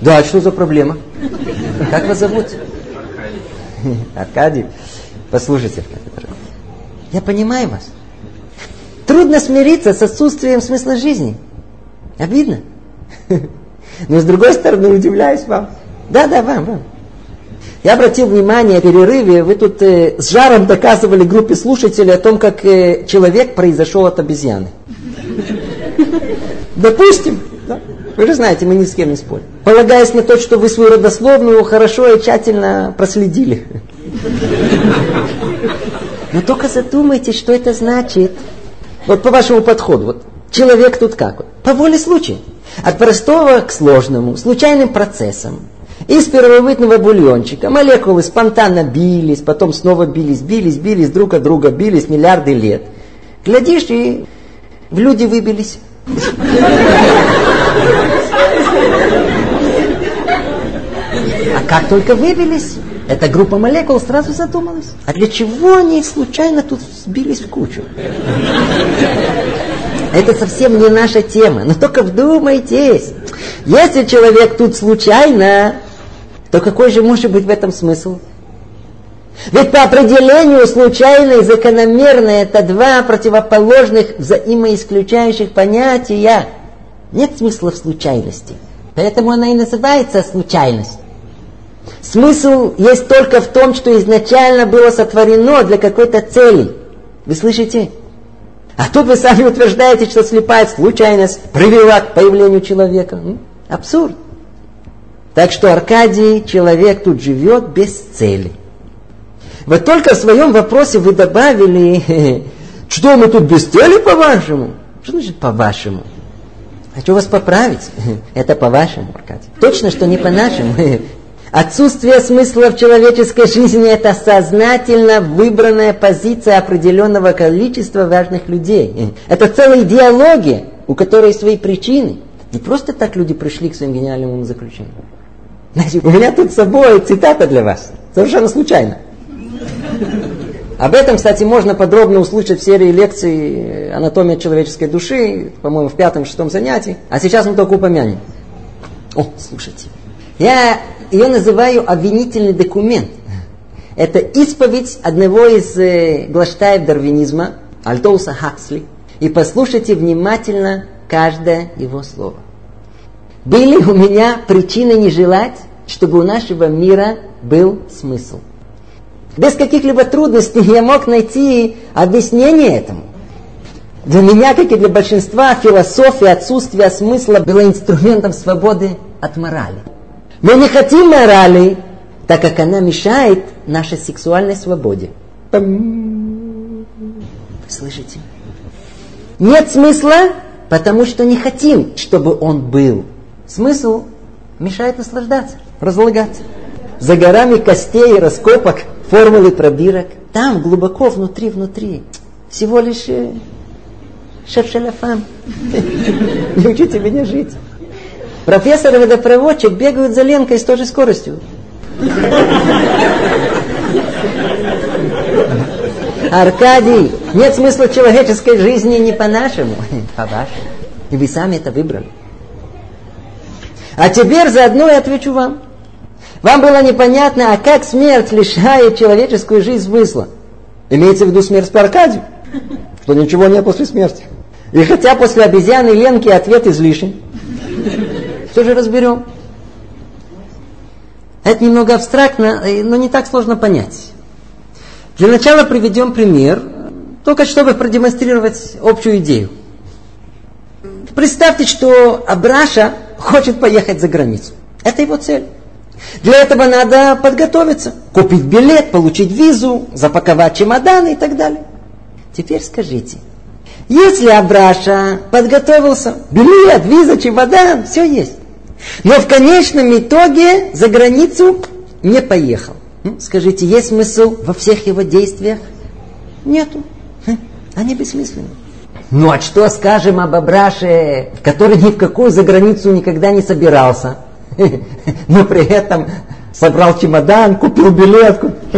Да, что за проблема? Как вас зовут? Аркадий. Послушайте, я понимаю вас. Трудно смириться с отсутствием смысла жизни. Обидно. Но с другой стороны, удивляюсь вам. Да, вам. Я обратил внимание в перерыве, вы тут с жаром доказывали группе слушателей о том, как человек произошел от обезьяны. Допустим, да? Вы же знаете, мы ни с кем не спорим. Полагаясь на то, что вы свою родословную хорошо и тщательно проследили. Но только задумайтесь, что это значит. Вот по вашему подходу. Вот человек тут как? Вот, по воле случая. От простого к сложному, случайным процессам. Из первобытного бульончика молекулы спонтанно бились, потом снова бились друг от друга, бились миллиарды лет. Глядишь, и в люди выбились. А как только выбились, эта группа молекул сразу задумалась. А для чего они случайно тут сбились в кучу? Это совсем не наша тема. Но только вдумайтесь. Если человек тут случайно, то какой же может быть в этом смысл? Ведь по определению случайно и закономерно это два противоположных взаимоисключающих понятия. Нет смысла в случайности. Поэтому она и называется случайность. Смысл есть только в том, что изначально было сотворено для какой-то цели. Вы слышите? А тут вы сами утверждаете, что слепая случайность привела к появлению человека. Абсурд. Так что, Аркадий, человек тут живет без цели. Вот только в своем вопросе вы добавили, что мы тут без цели, по-вашему? Что значит по-вашему? Хочу вас поправить. Это по-вашему, Аркадий. Точно, что не по-нашему. Отсутствие смысла в человеческой жизни – это сознательно выбранная позиция определенного количества важных людей. Это целая идеология, у которой свои причины. Не просто так люди пришли к своим гениальным умозаключениям. Знаете, у меня тут с собой цитата для вас. Совершенно случайно. Об этом, кстати, можно подробно услышать в серии лекций «Анатомия человеческой души», по-моему, в 5-6 занятии. А сейчас мы только упомянем. О, слушайте. Я ее называю обвинительный документ. Это исповедь одного из глашатаев дарвинизма, Альдоуса Хаксли. И послушайте внимательно каждое его слово. Были у меня причины не желать, чтобы у нашего мира был смысл. Без каких-либо трудностей я мог найти объяснение этому. Для меня, как и для большинства, философия отсутствия смысла была инструментом свободы от морали. Мы не хотим морали, так как она мешает нашей сексуальной свободе. Слышите? Нет смысла, потому что не хотим, чтобы он был. Смысл мешает наслаждаться, разлагаться. За горами костей и раскопок, формулы пробирок, там глубоко внутри, всего лишь шершеляфам. Не учите меня жить. Профессор и водопроводчик бегают за Ленкой с той же скоростью. Аркадий, нет смысла в человеческой жизни не по-нашему, по-вашему. И вы сами это выбрали. А теперь заодно и отвечу вам. Вам было непонятно, а как смерть лишает человеческую жизнь смысла? Имеется в виду смерть по Аркадию? Что ничего нет после смерти. И хотя после обезьяны Ленки ответ излишен, все же разберем. Это немного абстрактно, но не так сложно понять. Для начала приведем пример, только чтобы продемонстрировать общую идею. Представьте, что Абраша хочет поехать за границу. Это его цель. Для этого надо подготовиться, купить билет, получить визу, запаковать чемоданы и так далее. Теперь скажите, если Абраша подготовился, билет, виза, чемодан, все есть, но в конечном итоге за границу не поехал. Скажите, есть смысл во всех его действиях? Нету. Они бессмысленны. Ну а что скажем об Абраше, который ни в какую за границу никогда не собирался, но при этом собрал чемодан, купил билет.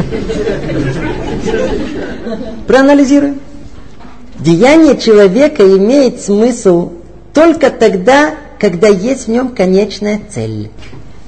Проанализируем. Деяние человека имеет смысл только тогда, когда есть в нем конечная цель.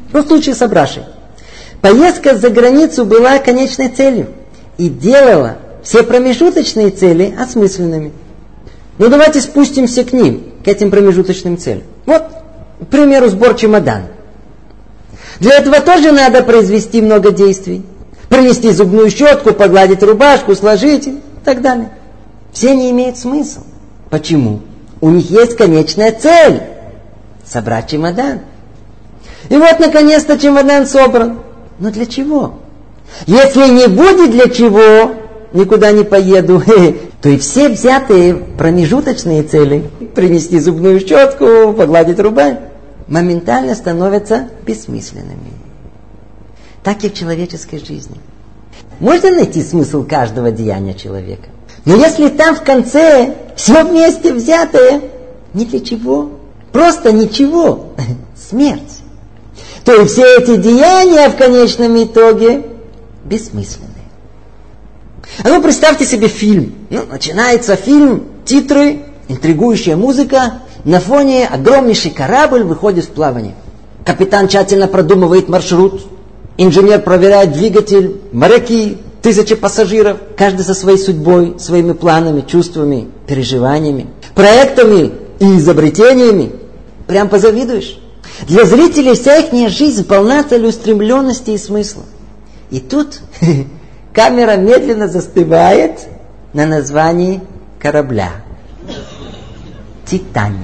В случае с Абрашей. Поездка за границу была конечной целью и делала все промежуточные цели осмысленными. Ну давайте спустимся к ним, к этим промежуточным целям. Вот, к примеру, сбор чемодана. Для этого тоже надо произвести много действий. Принести зубную щетку, погладить рубашку, сложить и так далее. Все не имеют смысла. Почему? У них есть конечная цель – собрать чемодан. И вот, наконец-то, чемодан собран. Но для чего? Если не будет для чего, никуда не поеду, то и все взятые промежуточные цели – принести зубную щетку, погладить рубашку – моментально становятся бессмысленными. Так и в человеческой жизни. Можно найти смысл каждого деяния человека. Но если там в конце все вместе взятое, ни для чего, просто ничего, смерть, то и все эти деяния в конечном итоге бессмысленны. А ну представьте себе фильм. Начинается фильм, титры, интригующая музыка, на фоне огромнейший корабль выходит в плавание. Капитан тщательно продумывает маршрут, инженер проверяет двигатель, моряки, 1000 пассажиров, каждый со своей судьбой, своими планами, чувствами, переживаниями, проектами и изобретениями. Прям позавидуешь. Для зрителей вся их жизнь полна целеустремленности и смысла. И тут камера медленно застывает на названии корабля. «Титаник».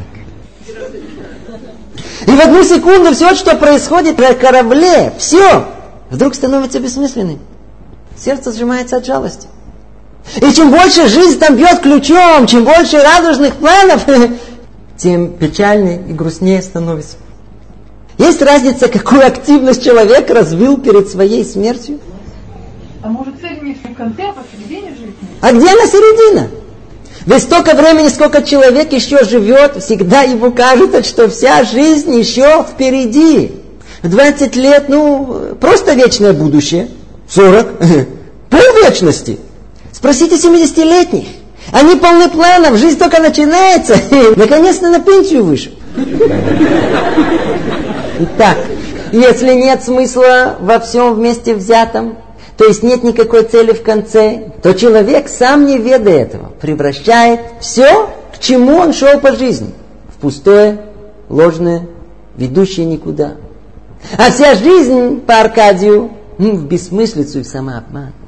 И в одну секунду все, что происходит на корабле, все вдруг становится бессмысленным. Сердце сжимается от жалости. И чем больше жизнь там бьет ключом, чем больше радужных планов, тем печальнее и грустнее становится. Есть разница, какую активность человек развил перед своей смертью? А может, цель не в конце, а посередине жизни? А где она середина? Ведь столько времени, сколько человек еще живет, всегда ему кажется, что вся жизнь еще впереди. В 20 лет, просто вечное будущее. 40, полвечности. Спросите 70-летних. Они полны планов, жизнь только начинается. Наконец-то на пенсию вышел. Итак, если нет смысла во всем вместе взятом, то есть нет никакой цели в конце, то человек, сам не ведая этого, превращает все, к чему он шел по жизни, в пустое, ложное, ведущее никуда. А вся жизнь по Аркадию в бессмыслицу и в самообман.